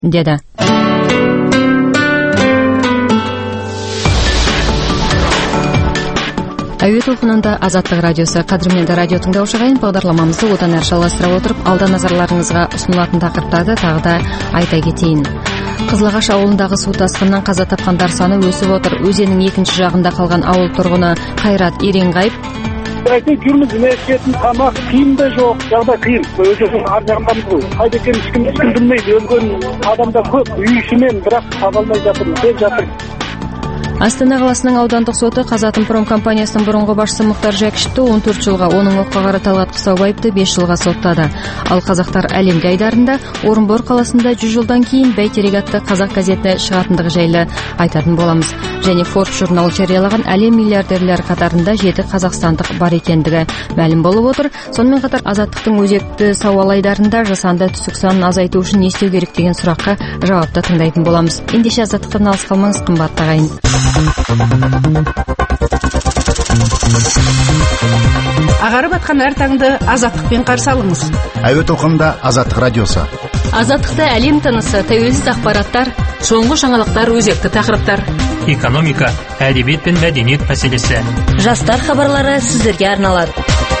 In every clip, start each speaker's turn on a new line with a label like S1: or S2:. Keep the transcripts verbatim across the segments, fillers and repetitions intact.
S1: деді. Әуе толқынында Азаттық радиосы. Қадірменді радио тыңдаушы ағайын, бағдарламамызды одан әрі жалғастыра отырып, алда назарларыңызға ұсынылатын тақырыптарды тағы да айта кетейін. Қызылағаш ауылындағы су тасқынынан қаза тапқандар саны өсіп отыр. Өзеннің екінші жағында қалған ауыл тұрғыны Қайрат Еренғайып
S2: жүрміз, мешетін, тамақ, киім де жоқ, жағдай қиын. Өзінің ар жағындамыз ғой. Қайда екен ешкім ешкім білмейді. Өлген адамда көп, үй ішімен, бірақ таба алмай жатыр, деп жатыр.
S1: Астана қаласының аудандық соты Қазатомпром компаниясының бұрынғы басшысы Мұхтар Жәкішевті он төрт жылға, оның оққағары Талғат Қыстаубаевты бес жылға соттады. Ал қазақтар әлемге айдарында Орынбор қаласында жүз жылдан кейін Бәйтерек атты қазақ газеті шығатындығы жайлы айтатын боламыз. Және Forbes журналы жариялаған әлем миллиардерлер қатарында жеті қазақстандық бар екендігі мәлім болып отыр. Сонымен қатар Азаттықтың өзекті сауал айдарында жасанды түсік санын азайту үшін не істеу керек деген сұраққа жауапты тыңдайтын боламыз. Ендеше Азаттықтан алыс қалмаңыз, қымбатты ағайын.
S3: Ағарып атқан әр таңды азаттықпен қарсы алыңыз.
S4: Әуе толқынында Азаттық радиосы.
S1: Азаттықты әлем тынысы, тәуелсіз ақпараттар, соңғы жаңалықтар, өзекті тақырыптар.
S5: Экономика, әдебиет пен мәдениет мәселесі.
S1: Жастар хабарлары сіздерге арналады.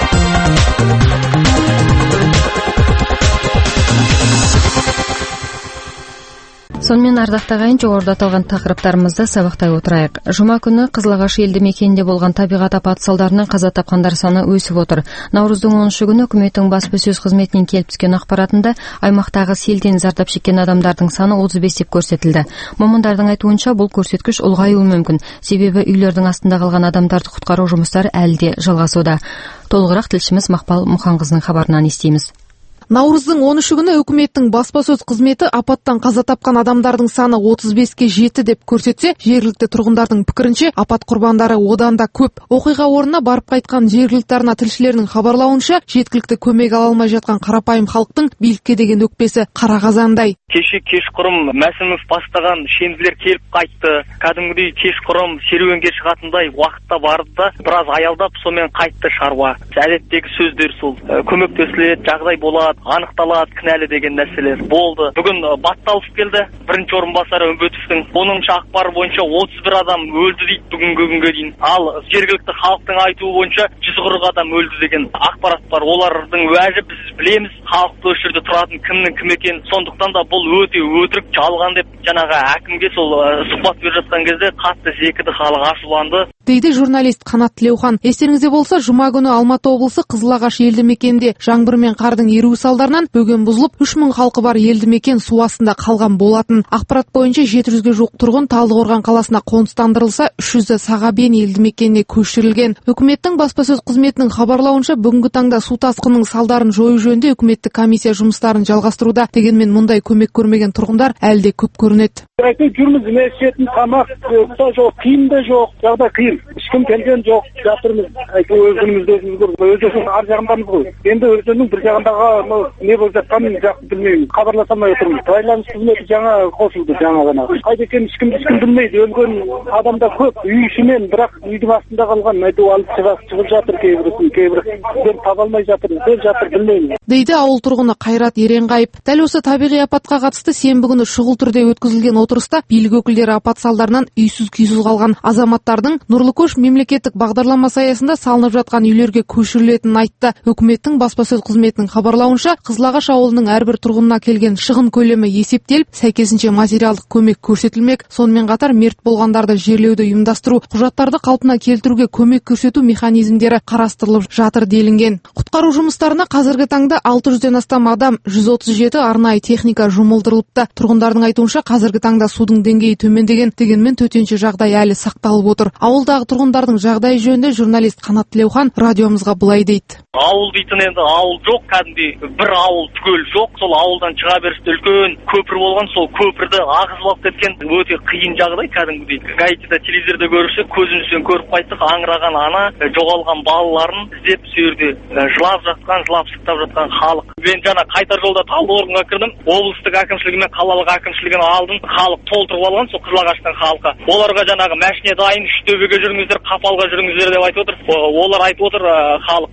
S1: Сонымен ардақты ағайын, жоғарыда аталған тақырыптарымызды сабақтай отырайық. Жұма күні Қызылағаш елді мекенінде болған табиғат апаты салдарынан қаза тапқандар саны өсіп отыр. Наурыздың оныншы күні үкіметтің баспасөз қызметінен келіп түскен ақпаратында аймақтағы селден зардап шеккен адамдардың саны отыз бес деп көрсетілді. Мамандардың айтуынша бұл көрсеткіш ұлғаюы мүмкін, себебі үйлердің астында қалған адамдарды құтқару жұмыстары әлі де жалғасуда. Толығырақ тілшіміз Мақпал Мұханқызының хабарынан естиміз.
S3: Наурыздың он үші күні үкіметтің баспасөз қызметі апаттан қаза тапқан адамдардың саны отыз беске жетті деп көрсетсе, жергілікті тұрғындардың пікірінше апат құрбандары одан да көп. Оқиға орнына барып қайтқан жергілікті арна тілшілерінің хабарлауынша, жеткілікті көмек ала алмай жатқан қарапайым халықтың билікке деген өкпесі қара қазандай.
S6: Кеше кешқұрым Мәсімов бастаған шенділер келіп қайтты. Кәдімгідей кешқұрым серуенге шығатындай уақытта барды да біраз аялдап, сонымен қайтты шаруа. Әдеттегі сөздер сол. Көмектесіледі, жағдай болады, анықталады, кінәлі деген нәрселер болды. Бүгін батталып келді. Бірінші орынбасары Үмбетовтің оныншы ақпары бойынша отыз бір адам өлді дейді бүгінгі күнге дейін. Ал жергілікті халықтың айтуы бойынша жүз қырық адам өлді деген ақпарат бар. Олардың уәжі біз білеміз. Халықты осы жерде тұратын кімнің кім екенін. Сондықтан да бұл өте өтірік, жалған деп жаңағы әкімге сол сұхбат беріп жатқан кезде қатты зекіді, халық ашуланды.
S3: Дейді журналист Қанат Тілеухан. Естеріңізде болса, жұма күні Алматы облысы Қызылағаш елді мекенде жаңбыр мен қардың еруі салдарынан бөген бұзылып, үш мың халқы бар елді мекен су астында қалған болатын. Ақпарат бойынша жеті жүзге жуық тұрғын Талдықорған қаласына қоныстандырылса, үш жүзі Сағабен елді мекеніне көшірілген. Үкіметтің баспасөз қызметінің хабарлауынша, бүгінгі таңда су тасқынының салдарын жою жөнінде үкіметтік комиссия жұмыстарын жалғастыруда. Дегенмен мұндай көмек көрмеген тұрғындар әлі де көп көрінеді.
S2: Жүрміз, мешетін, тамақ жоқ, киім де жоқ, жағдай қиын. Ешкім келген жоқ, жатырмыз. Өзімізді өзіміз өзіміз ар жағындамыз ғой. Енді өзінің бір жағындағы не болып жатқанын жақсы білмеймін. Хабарласа алмай отырмыз. Байланыс қызметі жаңа қосылды, жаңа ғана. Қайда екен ешкім ешкім білмейді. Өлген адамда көп, үй ішімен, бірақ үйдің астында қалған мәйді алып шығып жатыр, кейбірісін, кейбірі таба алмай жатыр, деп жатыр, білмеймін.
S3: Дейді ауыл тұрғыны Қайрат Еренғайып. Дәл осы табиғи апатқа қатысты сенбі күні шұғыл түрде өткізілген отырыста билік өкілдері апат салдарынан үйсіз күйсіз қалған азаматтардың Нұрлы көш мемлекеттік бағдарламасы аясында салынып жатқан үйлерге көшірілетінін айтты. Үкіметтің баспасөз қызметінің хабарлауынша, Қызылағаш ауылының әрбір тұрғынына келген шығын көлемі есептеліп, сәйкесінше материалдық көмек көрсетілмек. Сонымен қатар мерт болғандарды жерлеуді ұйымдастыру, құжаттарды қалпына келтіруге көмек көрсету механизмдері қарастырылып жатыр делінген. Құтқару жұмыстарына қазіргі таңда алты жүзден астам адам, жүз отыз жеті арнайы техника жұмылдырылыпты. Тұрғындардың айтуынша, қазіргі таңда судың деңгейі төмендеген, дегенмен төтенше жағдай әлі сақталып отыр. Ауылдағы тұрғындардың жағдайы жөнінде журналист Қанат Тілеухан радиомызға былай дейді.
S6: Ауыл дейтін енді ауыл жоқ, кәдімгідей бір ауыл түгел жоқ. Сол ауылдан шыға берісте үлкен көпір болған, сол көпірді ағызып алып кеткен. Өте қиын жағдай кәдімгідей. Гаитида телевизорда көрсек, көзімізбен көріп қайттық, аңыраған ана, жоғалған балаларын іздеп сол жерде жылап жатқан, жылап сықтап жатқан халық. Мен жаңа қайтар жолда Талдықорғанға кірдім. Облыстық әкімшілігі мен қалалық әкімшілігін алдым. Халық толтырып алған, сол Қызылағаштың халқы. Оларға жаңағы мәшіне дайын, үштөбеге жүріңіздер, қапалға жүріңіздер деп айтып отыр. Олар айтып отыр, халық о жақта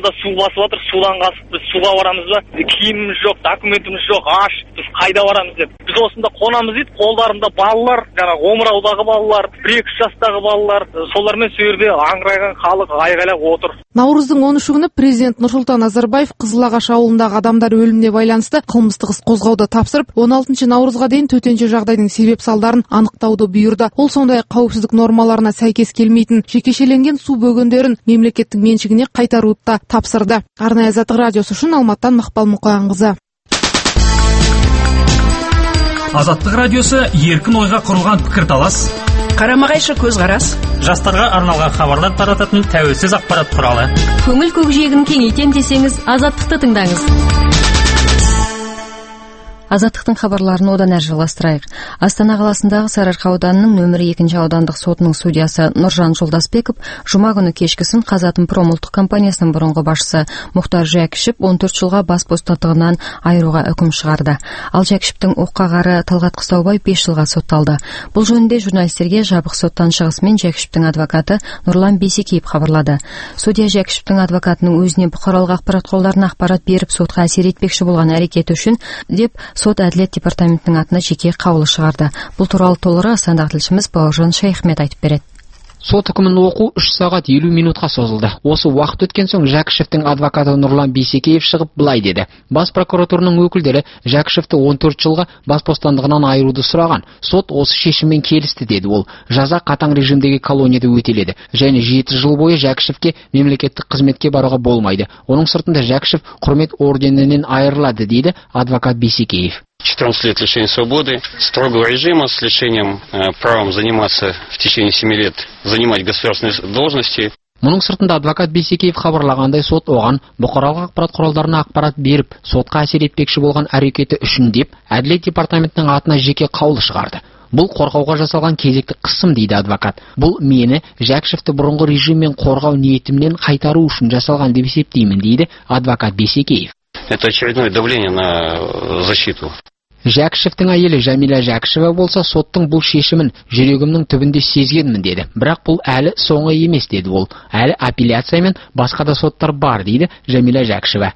S6: ауылда су басып жатыр, судан қасып біз суға барамыз ба? Киіміміз жоқ, документіміз жоқ, аш, біз қайда барамыз деп. Біз осында қонамыз дейді, қолдарында балалар, жаңағы омыраудағы балалар, бір екі жастағы балалар, солармен сол жерде аңырайған халық айғайлап отыр.
S3: Наурыздың он үші күні президент Нұрсұлтан Назарбаев Қызылағаш ауылындағы адамдар өліміне байланысты қылмыстық іс қозғауды тапсырып, он алтыншы наурызға дейін төтенше жағдайдың себеп салдарын анықтауды бұйырды. Ол сондай қауіпсіздік нормаларына сәйкес келмейтін жекешеленген су бөгендерін мемлекеттің меншігіне қайтаруды да тапсырды. Арнайы Азаттық радиосы үшін Алматыдан Мақпал Мұқанқызы.
S5: Азаттық радиосы еркін ойға құрылған пікірталас,
S7: қарама-қайшы көзқарас,
S5: жастарға арналған хабарлар тарататын тәуелсіз ақпарат құралы.
S1: Көңіл көкжиегін кеңейтем десеңіз, Азаттықты тыңдаңыз. Азаттықтың хабарларын одан әрі жалғастырайық. Астана қаласындағы Сарыарқа ауданының нөмірі екінші аудандық сотының судьясы Нұржан Жолдасбеков жұма күні кешкісін Қазатомпром ұлттық компаниясының бұрынғы басшысы Мұхтар Жәкішев он төрт жылға бас бостандығынан айыруға үкім шығарды. Ал Жәкішевтің оққағары Талғат Қыстаубаев бес жылға сотталды. Бұл жөнінде журналистерге жабық соттан шығысымен Жәкішевтің адвокаты Нұрлан Бейсекеев хабарлады. Судья Жәкішевтің адвокатының өзіне бұқаралық ақпарат құралдарына ақпарат беріп сотқа әсер етпекші болған әрекеті үшін деп сот әділет департаментінің атына жеке қаулы шығарды. Бұл туралы толығырақ Астанадағы тілшіміз Бауыржан Шайхмет айтып береді.
S8: Сот үкімін оқу үш сағат елу минутқа созылды. Осы уақыт өткен соң Жәкішевтің адвокаты Нұрлан Бейсекеев шығып былай деді. Бас прокуратурының өкілдері Жәкішевті он төрт жылға бас бостандығынан айыруды сұраған. Сот осы шешіммен келісті деді ол. Жаза қатаң режимдегі колонияда өтеледі. Және жеті жыл бойы Жәкішевке мемлекеттік қызметке баруға болмайды. Оның сыртында Жәкішев құрмет орденінен айырылады дейді адвокат Бейсекеев.
S9: четырнадцать лет лишения свободы, строгого режима с лишением э, правом заниматься в течение семи лет, занимать государственные должности.
S8: Мұның сыртында адвокат Бейсекеев хабарлағандай сот оған бұқаралық ақпарат құралдарына ақпарат беріп, сотқа әсер етпекші болған әрекеті үшін деп, әділет департаментінің атына жеке қаулы шығарды. Бұл қорғауға жасалған кезекті қысым дейді адвокат. Бұл мені Жәкішевті бұрынғы режиммен қорғау ниетімнен қайтару үшін жасалған деп есептеймін дейді адвокат Бейсекеев.
S9: Это очередное давление на защиту.
S8: Жәкішевтің әйелі Жәмила Жәкішева болса, соттың бұл шешімін жүрегімнің түбінде сезгенмін деді. Бірақ бұл әлі соңы емес деді ол. Әлі апелляция мен басқа да соттар бар дейді Жәмила Жәкішева.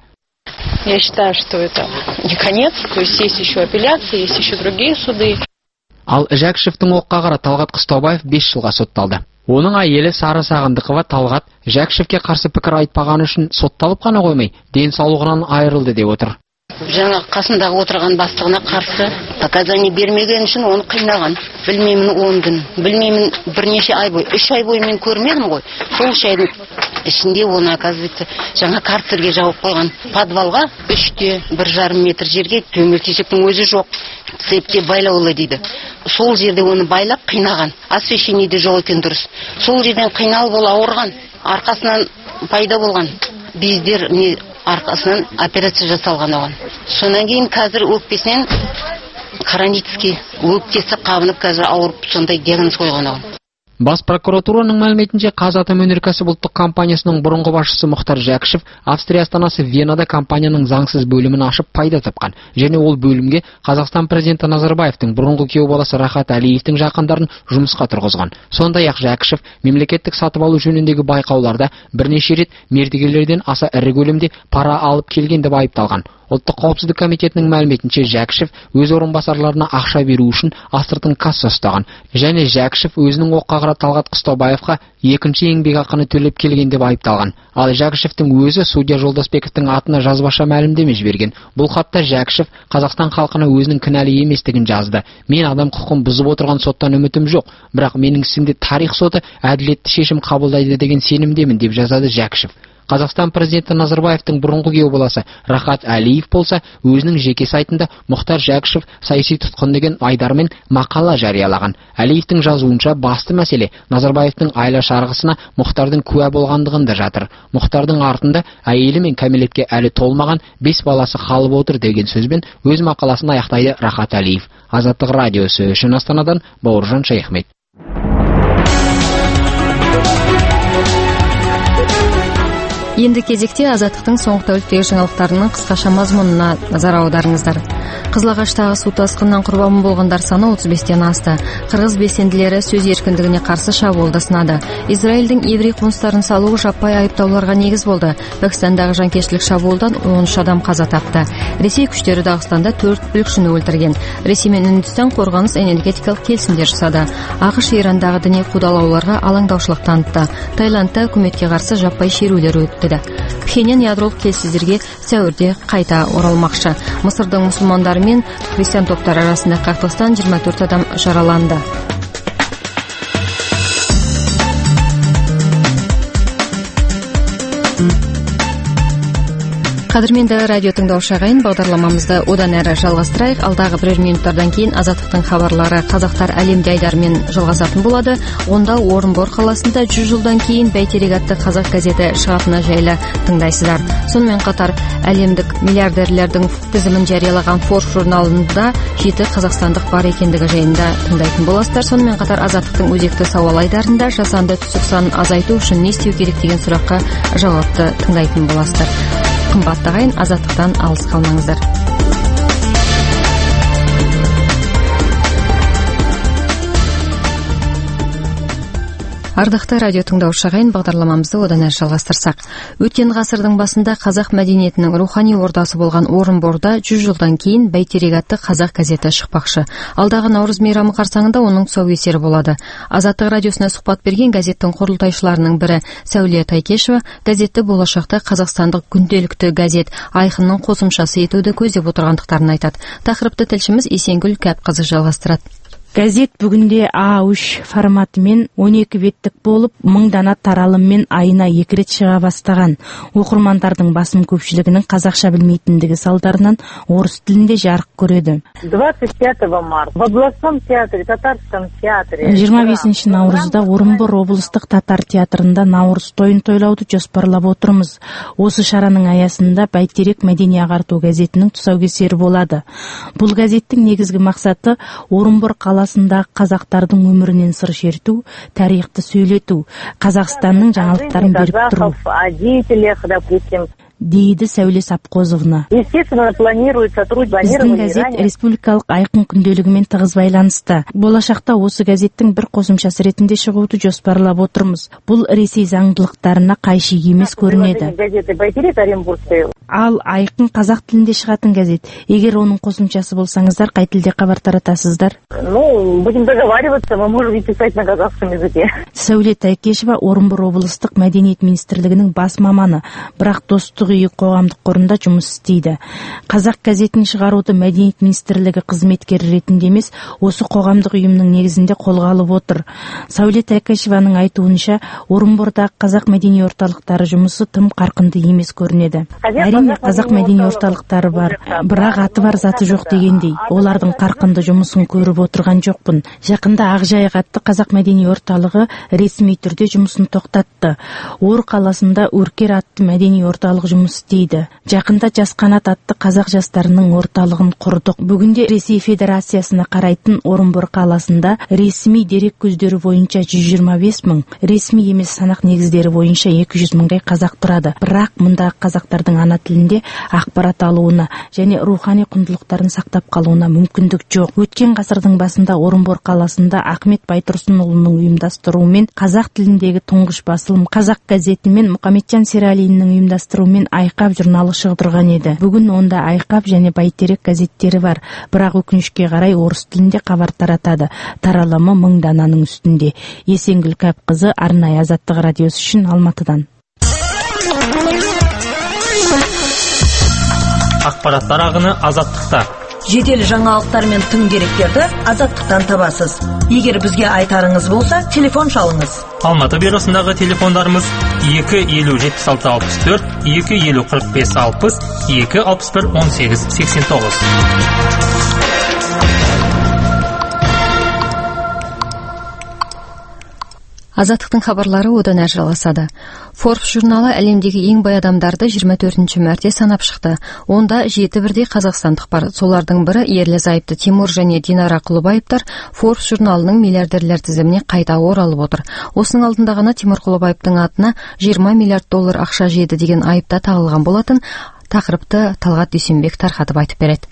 S7: Я считаю, что это не конец, то есть есть еще апелляции, есть еще другие суды.
S8: Ал Жәкішевтің оққағары Талғат Қыстаубаев бес жылға сотталды. Оның әйелі Сары Сағындықова Талғат Жәкішевке қарсы пікір айтпағаны үшін сотталып қана қоймай, денсаулығынан айырылды деп отыр.
S10: Жаңа қасындағы отырған бастығына қарсы показания бермеген үшін оны қинаған. Білмеймін он күн, білмеймін бірнеше ай бойы, үш ай бойы мен көрмедім ғой. Сол үш айдың ішінде оны, оказывается, жаңа карцерге жауып қойған. Подвалға үште бір жарым метр жерге төмел-төсектің өзі жоқ. Цепке байлаулы дейді. Сол жерде оны байлап қинаған. Освещение де жоқ екен дұрыс. Сол жерден қиналып ол ауырған. Арқасынан пайда болған бездер не арқасынан операция жасалған оған. Сонан кейін қазір өкпесінен хронический өкпесі қабынып қазір ауырып сондай диагноз қойған оған.
S8: Бас прокуратураның мәліметінше Қазатомөнеркәсіп ұлттық компаниясының бұрынғы басшысы Мұхтар Жәкішев Австрия астанасы Венада компанияның заңсыз бөлімін ашып пайда тапқан. Және ол бөлімге Қазақстан президенті Назарбаевтың бұрынғы күйеу баласы Рахат Әлиевтің жақындарын жұмысқа тұрғызған. Сондай-ақ Жәкішев мемлекеттік сатып алу жөніндегі байқауларда бірнеше рет мердігерлерден аса ірі көлемде пара алып келген деп айыпталған. Ұлттық қауіпсіздік комитетінің мәліметінше Жәкішев өз орынбасарларына ақша беру үшін астыртын касса ұстаған. Және Жәкішев өзінің оққағары Талғат Қыстаубаевқа екінші еңбекақыны төлеп келген деп айыпталған. Ал Жәкішевтің өзі судья Жолдасбековтің атына жазбаша мәлімдеме жіберген. Бұл хатта Жәкішев Қазақстан халқына өзінің кінәлі еместігін жазды. Мен адам құқығын бұзып отырған соттан үмітім жоқ, бірақ менің ісімде тарих соты әділетті шешім қабылдайды деген сенімдемін деп жазады Жәкішев. Қазақстан президенті Назарбаевтың бұрынғы күйеу баласы Рахат Әлиев болса, өзінің жеке сайтында Мұхтар Жәкішев саяси тұтқын деген айдармен мақала жариялаған. Әлиевтің жазуынша басты мәселе Назарбаевтың айла шарғысына Мұхтардың куә болғандығында жатыр. Мұхтардың артында әйелі мен кәмелетке әлі толмаған бес баласы қалып отыр деген сөзбен өз мақаласын аяқтайды Рахат Әлиев. Азаттық радиосы үшін Астанадан Бауыржан Шайхмет.
S1: Енді кезекте азаттықтың соңғы тәуліктегі жаңалықтарының қысқаша мазмұнына назар аударыңыздар. Қызылағаштағы су тасқынынан құрбан болғандар саны отыз бестен асты. Қырғыз белсенділері сөз еркіндігіне қарсы шабуылды сынады. Израильдің еврей қоныстарын салуы жаппай айыптауларға негіз болды. Пәкістандағы жанкештілік шабуылдан он үш адам қаза тапты. Ресей күштері Дағыстанда төрт бүлікшіні өлтірген. Ресей мен Үндістан қорғаныс энергетикалық келісімдер жасады. ақш Ирандағы діни қудалауларға алаңдаушылық танытты. Таиландта үкіметке қарсы жаппай шерулер өтті. Пхеньян ядролық келіссөздерге сәуірде қайта оралмақшы. Мысырдың мұсылмандары мен христиан топтары арасында қақтығыстан жиырма төрт адам жараланды. Қадірменді радио тыңдаушы ағайын, бағдарламамызды одан әрі жалғастырайық. Алдағы бірер минуттардан кейін азаттықтың хабарлары қазақтар әлемде айдарымен жалғасатын болады. Онда Орынбор қаласында жүз жылдан кейін бәйтерек атты қазақ газеті шығатыны жайлы тыңдайсыздар. Сонымен қатар әлемдік миллиардерлердің тізімін жариялаған Forbes журналында жеті қазақстандық бар екендігі жайында тыңдайтын боласыздар. Сонымен қатар азаттықтың өзекті сауал айдарында жасанды түсік санын азайту үшін не істеу керек деген сұраққа жауапты тыңдайтын боласыздар. Қымбатты ағайын, азаттықтан алыс қалмаңыздар. Ардақты радио тыңдаушы ағайын, бағдарламамызды одан әрі жалғастырсақ. Өткен ғасырдың басында қазақ мәдениетінің рухани ордасы болған Орынборда жүз жылдан кейін бәйтерек атты қазақ газеті шықпақшы. Алдағы Наурыз мейрамы қарсаңында оның тұсаукесері болады. Азаттық радиосына сұхбат берген газеттің құрылтайшыларының бірі Сәуле Тайкешева газетті болашақта қазақстандық күнделікті газет Айқынның қосымшасы етуді көздеп отырғандықтарын айтады. Тақырыпты тілшіміз Есенгүл Кәпқызы жалғастырады.
S11: Газет бүгінде А үш форматымен он екі беттік болып, мың дана таралыммен айына екі рет шыға бастаған. Оқырмандардың басым көпшілігінің қазақша білмейтіндігі салдарынан орыс тілінде жарық көреді.
S12: двадцать пятого марта в областном театре, татарском театре.
S11: жиырма бесінші наурызда Орынбор облыстық татар театрында наурыз тойын тойлауды жоспарлап отырмыз. Осы шараның аясында Бәйтерек мәдени ағарту газетінің тұсаукесері болады. Бұл газеттің негізгі мақсаты Орынбор қала қазақтардың өмірінен сыр шерту, тарихты сөйлету, Қазақстанның жаңалықтарын беріп тұру, дейді Сәуле Сапқозовна. Біздің газет республикалық Айқын күнделігімен тығыз байланысты. Болашақта осы газеттің бір қосымшасы ретінде шығуды жоспарлап отырмыз. Бұл Ресей заңдылықтарына қайшы емес көрінеді. Ал Айқын қазақ тілінде шығатын газет. Егер оның қосымшасы болсаңыздар, қай тілде хабар таратасыздар?
S12: Ну, будем договариваться, мы можем писать на казахском языке.
S11: Сәуле Тайкешева Орынбор облыстық мәдениет министрлігінің бас маманы, бірақ Достық үйі қоғамдық қорында жұмыс істейді. Қазақ газетін шығаруды мәдениет министрлігі қызметкері ретінде емес, осы қоғамдық ұйымның негізінде қолға алып отыр. Сәуле Тайкешеваның айтуынша, Орынбордағы қазақ мәдени орталықтары жұмысы тым қарқынды емес көрінеді. Әрине, қазақ мәдени орталықтары бар, бірақ аты бар заты жоқ дегендей. Олардың қарқынды жұмысын көріп отырған жоқпын. Жақында Ақжайық атты қазақ мәдени орталығы ресми түрде жұмысын тоқтатты. Ор қаласында Өркер атты мәдени орталық жұмыс істейді. Жақында Жас қанат атты қазақ жастарының орталығын құрдық. Бүгінде Ресей Федерациясына қарайтын Орынбор қаласында ресми дерек көздері бойынша жүз жиырма бес мың, ресми емес санақ негіздері бойынша екі жүз мыңдай қазақ тұрады. Бірақ мұндағы қазақтардың ана тілінде ақпарат алуына және рухани құндылықтарын сақтап қалуына мүмкіндік жоқ. Өткен ғасырдың басында Орынбор қаласында Ахмет Байтұрсынұлының ұйымдастыруымен қазақ тіліндегі тұңғыш басылым қазақ газеті мен Мұхамеджан Сералиннің ұйымдастыруымен Айқап журналы шығдырған еді. Бүгін онда Айқап және Бәйтерек газеттері бар, бірақ өкінішке қарай орыс тілінде хабар таратады. Таралымы мың дананың үстінде. Есенгүл Кәпқызы, арнайы Азаттық радиосы үшін Алматыдан.
S5: Ақпараттар ағыны Азаттықта.
S13: Жедел жаңалықтар мен тың деректерді Азаттықтан табасыз. Егер бізге айтарыңыз болса, телефон шалыңыз.
S5: Алматы бюросындағы телефондарымыз екі елу жетпіс алты алпыс төрт, екі елу қырық бес алпыс, екі алпыс бір он сегіз сексен тоғыз.
S1: Азаттықтың хабарлары одан әрі жалғасады. Forbes журналы әлемдегі ең бай адамдарды жиырма төртінші мәрте санап шықты. Онда жеті бірдей қазақстандық бар. Солардың бірі ерлі зайыпты Тимур және Динара Құлыбаевтар Forbes журналының миллиардерлер тізіміне қайта оралып отыр. Осының алдында ғана Тимур Құлыбаевтың атына жиырма миллиард доллар ақша жеді деген айыпта тағылған болатын. Тақырыпты Талғат Дүйсенбек тарқатып айтып береді.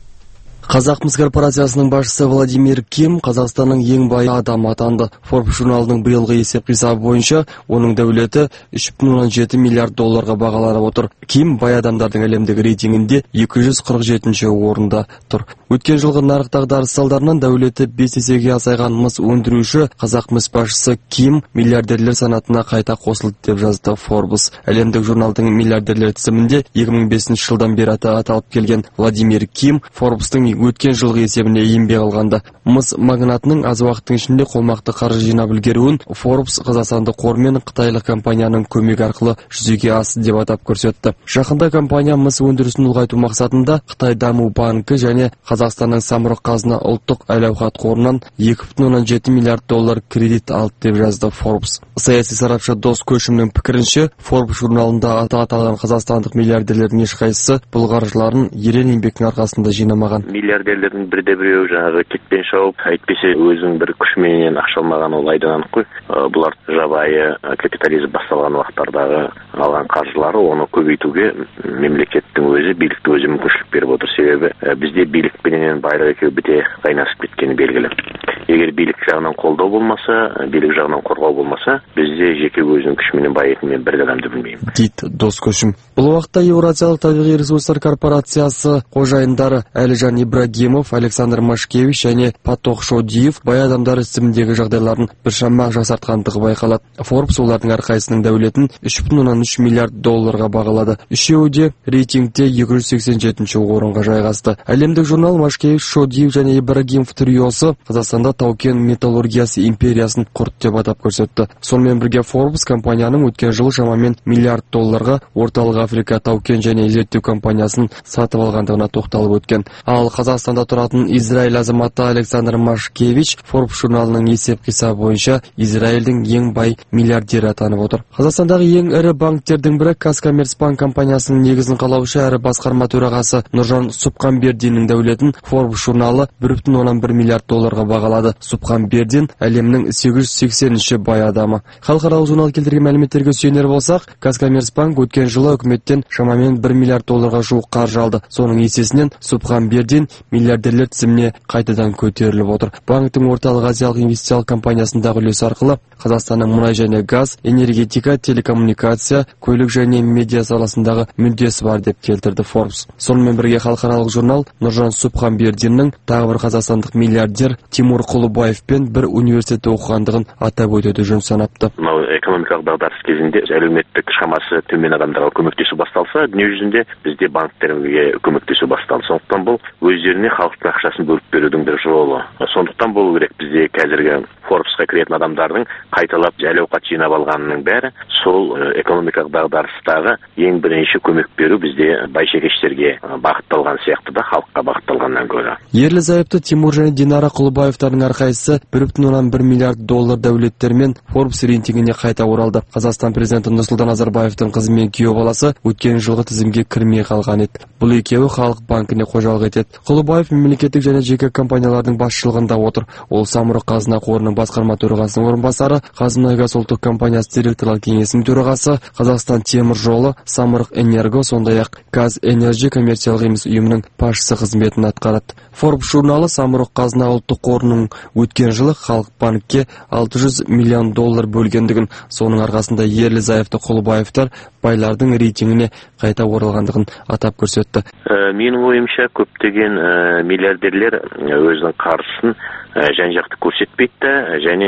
S14: Қазақмыс корпорациясының басшысы Владимир Ким Қазақстанның ең бай адамы атанды. Forbes журналының биылғы есеп-қисабы бойынша оның дәулеті үш бүтін оннан жеті миллиард долларға бағаланып отыр. Ким бай адамдардың әлемдегі рейтингінде екі жүз қырық жетінші орында тұр. Өткен жылғы нарық дағдарысы салдарынан дәулеті бес есеге азайған мыс өндіруші Қазақмыс басшысы Ким миллиардерлер санатына қайта қосылды деп жазды Forbes. Әлемдік журналдың миллиардерлер тізімінде екі мың бесінші жылдан бері аталып келген Владимир Ким Forbes-тың өткен жылғы есебіне еңбек алғанда. Мыс магнатының аз уақыттың ішінде қолмақты қаржы жинап үлгеруін Forbes қазақстандық қор мен қытайлық компанияның көмегі арқылы жүзеге асты деп атап көрсетті. Жақында компания мыс өндірісін ұлғайту мақсатында Қытай даму банкі және Қазақстанның самұрық қазына ұлттық әл-ауқат қорынан екі бүтін оннан жеті миллиард доллар кредит алды деп жазды Forbes. Саяси сарапшы Дос Көшімнің пікірінше, Forbes журналында аты аталған қазақстандық миллиардерлердің ешқайсысы бұл қаржыларын ерен еңбектің арқасында жинамаған.
S15: Миллиардерлердің бірде біреуі жаңағы кетпен шауып, әйтпесе өзінің бір күшменен ақша алмаған ол айдан анық қой. Бұлар жабайы капитализм басталған уақыттардағы алған қаржылары оны көбейтуге мемлекеттің өзі, биліктің өзі мүмкіншілік беріп отыр. Себебі бізде билік пенен байлық екеуі біте қайнасып кеткені белгілі. Егер билік жағынан қолдау болмаса, билік жағынан қорғау болмаса, бізде жеке өзінің күшімен байитын мен бір адамды білмеймін.
S14: Дейді Дос Көшім. Бұл уақытта Еуразиялық табиғи ресурстар корпорациясы қожайындары Әлжан Ибрагимов, Александр Машкевич және Патох Шодиев бай адамдар тізіміндегі жағдайларын біршама жақсартқандығы байқалады. Forbes олардың әрқайсының дәулетін үш бүтін оннан үш миллиард долларға бағалады. Үшеуі де рейтингте екі жүз сексен жетінші орынға жайғасты. Әлемдік журнал Машкевич, Шодиев және Ибрагимов триосы Қазақстанда тау-кен металлургиясы империясын құрды деп атап көрсетті. Сонымен бірге Forbes компанияның өткен жылы шамамен миллиард долларға Орталық Африка тау-кен және зерттеу компаниясын сатып алғандығына тоқталып өткен. Ал Қазақстанда тұратын Израиль азаматы Александр Машкевич Forbes журналының есеп-қисабы бойынша Израильдің ең бай миллиардері атанып отыр. Қазақстандағы ең ірі банктердің бірі Казкоммерцбанк компаниясының негізін қалаушы әрі басқарма төрағасы Нұржан Субханбердиннің дәулетін Forbes журналы бір бүтін оннан бір миллиард долларға бағалады. Субханбердин әлемнің сегіз жүз сексенінші бай адамы. Халықаралық журнал келтірген мәліметтерге сүйенер болсақ, Казкоммерцбанк өткен жылы үкіметтен шамамен бір миллиард долларға жуық қаржы алды. Соның есесінен Субханбердин миллиардерлер тізіміне қайтадан көтеріліп отыр. Банктың орталық азиялық инвестициялық компаниясындағы үлесі арқылы Қазақстанның мұнай және газ, энергетика, телекоммуникация, көлік және медиа саласындағы мүддесі бар деп келтірді Forbes. Сонымен бірге халықаралық журнал Нұржан Субханбердиннің тағы бір қазақстандық миллиардер Тимур Құлыбаевпен бір университетте оқығандығын атап өтуді жөн санапты.
S15: Мынау экономикалық дағдарыс кезінде әлеуметтік шамасы төмен адамдарға көмектесу басталса, дүние жүзінде бізде банктерге көмектесу басталды. Сондықтан бұл өздеріне халықтың ақшасын бөліп берудің бір жолы. Сондықтан болу керек бізде қазіргі Forbes-қа кіретін адамдардың қайталап әл-ауқат жинап алғанының бәрі сол экономикалық дағдарыстағы ең бірінші көмек беру бізде байшекештерге бағытталған сияқты да халыққа бағытталғаннан гөрі.
S14: Ерлі зайыпты Тимур және Динара Құлыбаевтардың әрқайсысы бір бүтін оннан бір миллиард доллар дәулеттермен Forbes рейтингіне қайта оралды. Қазақстан президенті Нұрсұлтан Назарбаевтың қызы мен күйеу баласы өткен жылғы тізімге кірмей қалған еді. Бұл екеуі халық банкіне қожалық етеді. Құлыбаев мемлекеттік және жеке компаниялардың басшылығында отыр. Ол самұрық қазына қорының басқарма төрағасының орынбасары, Қазмұнайгаз ұлттық компаниясы директорлар кеңесінің төрағасы, Қазақстан темір жолы, Самұрық энерго, сондай-ақ Қазэнерджи коммерциялық емес ұйымының басшысы қызметін атқарады. Forbes журналы Самұрық қазына ұлттық қорының өткен жылы халық банкке алты жүз миллион доллар бөлгендігін, соның арқасында ерлі зайыпты Құлыбаевтар байлардың рейтингіне қайта оралғандығын атап көрсетті.
S15: Менің ойымша көптеген миллиардерлер өзінің қаржысын жан-жақты көрсетпейді және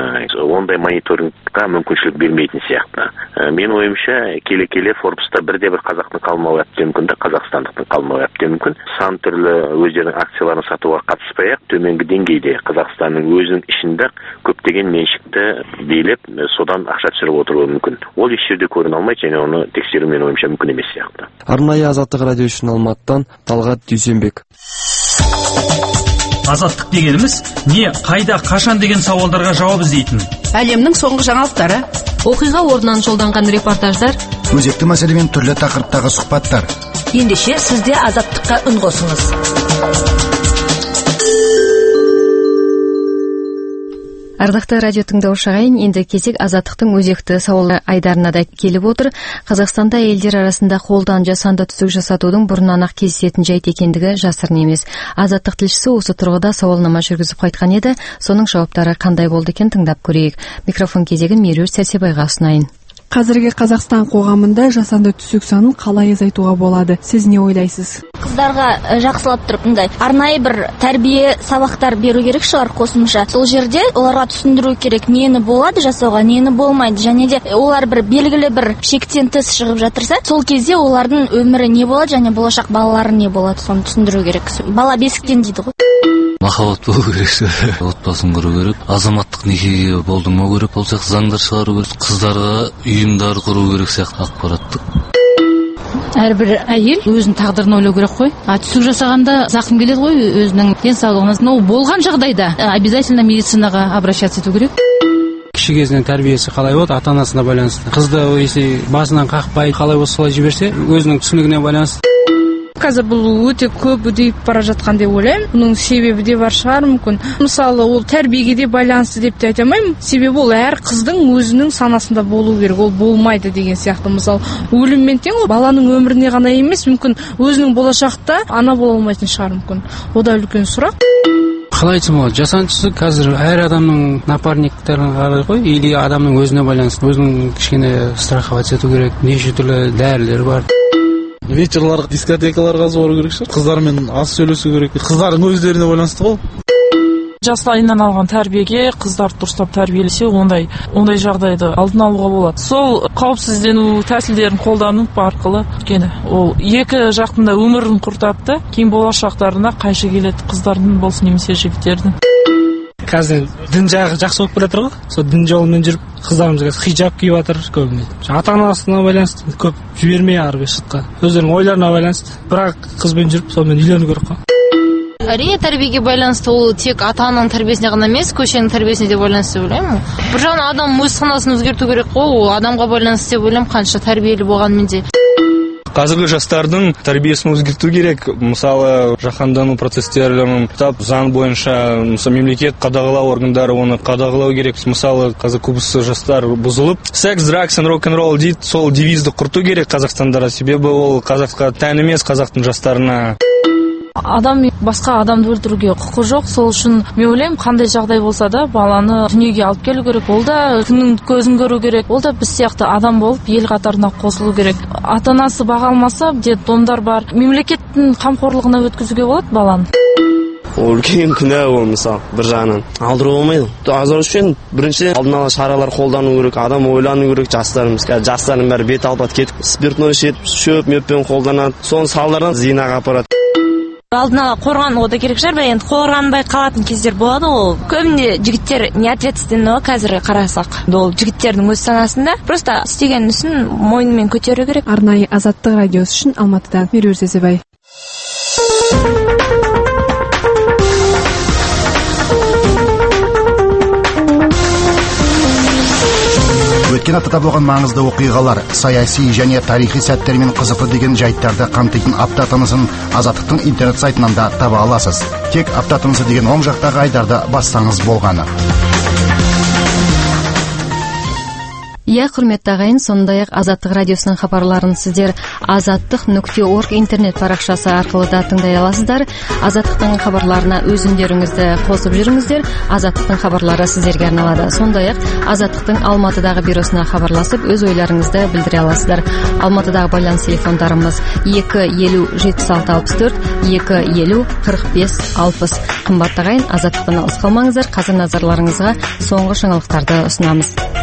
S15: ондай мониторингқа мүмкіншілік бермейтін сияқты. Мен ойымша келе-келе Forbes-та бірде бір қазақтың қалмауы әбден мүмкін, қазақстандықтың қалмауы әбден мүмкін. Сан түрлі өздерінің акцияларын сатуға қатыспай-ақ төменгі деңгейде Қазақстанның өзінің ішінде көптеген меншікті билеп, содан ақша түсіріп отыруы мүмкін. Ол еш жерде көріне алмайды және оны тексеру мен ойымша мүмкін емес сияқты.
S14: Арнайы Азаттық радио үшін Алматыдан Талғат Дүйсенбек.
S5: Азаттық дегеніміз не, қайда, қашан деген сауалдарға жауап іздейтін.
S13: Әлемнің соңғы жаңалықтары,
S1: оқиға орнынан жолданған репортаждар,
S4: өзекті мәселемен түрлі тақырыптағы сұхбаттар.
S13: Ендеше сізде азаттыққа үн қосыңыз.
S1: Ардақты радио тыңдаушы ағайын, енді кезек азаттықтың өзекті сауалы айдарына да келіп отыр. Қазақстанда әйелдер арасында қолдан жасанды түсік жасатудың бұрыннан ақ кездесетін жайт екендігі жасырын емес. Азаттық тілшісі осы тұрғыда сауалнама жүргізіп қайтқан еді, соның жауаптары қандай болды екен тыңдап көрейік. Микрофон кезегін Меруерт Сәрсебайға ұсынайын.
S16: Қазіргі Қазақстан қоғамында жасанды түсік санын қалай азайтуға болады? Сіз не ойлайсыз?
S17: Қыздарға жақсылап тұрып, мындай арнайы бір тәрбие сабақтар беру керек шығар қосымша. Сол жерде оларға түсіндіру керек, нені болады жасауға, нені болмайды, және де олар бір белгілі бір шектен тыс шығып жатырса, сол кезде олардың өмірі не болады, және болашақ балалары не болады, соны түсіндіру керек. Бала бесіктен дейді ғой.
S18: Махаббат болу керек, отбасын құру керек, азаматтық некеге болдырмау керек, ол сияқты заңдар шығару керек, қыздарға ұйымдар құру керек сияқты ақпараттық.
S19: Әрбір әйел өзінің тағдырын ойлау керек қой. А түсік жасағанда зақым келеді ғой өзінің денсаулығына. Но болған жағдайда обязательно медицинаға обращаться ету керек.
S20: Кіші кезінен тәрбиесі қалай болады, ата-анасына байланысты. Қызды если басынан қақпай, қалай болса солай жіберсе, өзінің түсінігіне байланысты.
S21: Қазір бұл өте көп үдейіп бара жатқан деп ойлаймын. Бұның себебі де бар шығар мүмкін. Мысалы, ол тәрбиеге де байланысты деп те айта алмаймын. Себебі ол әр қыздың өзінің санасында болу керек. Ол болмайды деген сияқты. Мысалы, өліммен тең ол баланың өміріне ғана емес, мүмкін өзінің болашақта ана бола алмайтын шығар мүмкін. О да үлкен сұрақ.
S20: Қалай айтсам болады, жасанды түсік қазір әр адамның напарниктарына қарай ғой, или адамның өзіне байланысты. Өзінің кішкене страховать ету керек. Неше түрлі дәрілер бар.
S22: Вечерлар дискотекаларға зору керек шығар. Қыздармен аз сөйлесу керек. Қыздардың өздеріне байланысты ғой.
S23: Жастайынан алған тәрбиеге қыздар дұрыстап тәрбиелесе, ондай ондай жағдайды алдын алуға болады. Сол қауіпсіздену тәсілдерін қолданып арқылы, өйткені ол екі жақтың да өмірін құртады, кейін болашақтарына қайшы келеді, қыздардың болсын немесе жігіттердің.
S20: Қазір дін жағы жақсы болып келе жатыр ғой. Сол дін жолымен жүріп, қыздарымыз хиджаб киіп жатыр көбіне. Ата-анасына байланысты көп жібермей арғы сыртқа. Өздерінің ойларына байланысты. Бірақ қызбен жүріп, сонымен үйлену керек қой.
S19: Әрине, тәрбиеге байланысты, ол тек ата-ананың тәрбиесіне ғана емес, көшенің тәрбиесіне де байланысты деп ойлаймын. Бір жағынан адам өз санасын өзгерту керек қой, ол адамға байланысты деп ойлаймын, қанша тәрбиелі болғанмен де.
S22: Қазіргі жастардың тәрбиесін өзгерту керек. Мысалы, жаһандану процестерін тап заң бойынша, мысалы, мемлекет қадағалау органдары оны қадағалау керек. Мысалы, қазір көбісі жастар бұзылып, секс, дракс, рок-н-ролл дейді, сол девизді құрту керек Қазақстанда. Себебі ол қазаққа тән емес, қазақтың жастарына.
S23: Адам басқа адамды өлтіруге құқы жоқ. Сол үшін мен ойлаймын, қандай жағдай болса да баланы дүниеге алып келу керек. Ол да күннің көзін көру керек. Ол да біз сияқты адам болып ел қатарына қосылу керек. Ата-анасы баға алмаса, детдомдар бар. Мемлекеттің қамқорлығына өткізуге болады баланы.
S24: Ол үлкен күнә ол, мысалы, бір жағынан алдыру болмайды. Азар үшін бірінші алдын ала шаралар қолдану керек, адам ойлану керек. Жастарымыз, жастардың бәрі бет албат кетіп, спиртной ішеді, шөп мөппен қолданады. Соның салдарынан зинаға апарады.
S25: Алдын ала қорғануға да керек шығар, енді қорғанбай қалатын кездер болады. Ол көбіне жігіттер не ответственного қазір қарасақ. Ол жігіттердің өз санасында просто істеген ісін мойнымен көтеру керек.
S16: Арнайы Азаттық радиосы үшін Алматыдан Меруерт Сәрсебай.
S4: Өткен аптада болған маңызды оқиғалар, саяси және тарихи сәттермен қызықты деген жайттарды қамтитын апта тынысын Азаттықтың интернет сайтынан да таба аласыз. Тек апта тынысы деген оң жақтағы айдарды бассаңыз болғаны.
S1: Иә, құрметті ағайын, сондай-ақ Азаттық радиосының хабарларын сіздер азаттық нүкте орг интернет парақшасы арқылы да тыңдай аласыздар. Азаттықтың хабарларына өзіндеріңізді қосып жүріңіздер. Азаттықтың хабарлары сіздерге арналады. Сондай-ақ Азаттықтың Алматыдағы бюросына хабарласып, өз ойларыңызды білдіре аласыздар. Алматыдағы байланыс телефондарымыз екі елу жетпіс алты алпыс төрт, екі елу қырық бес алпыс. Қымбатты ағайын, Азаттықтан алыс қалмаңыздар. Қазір назарларыңызға соңғы жаңалықтарды ұсынамыз.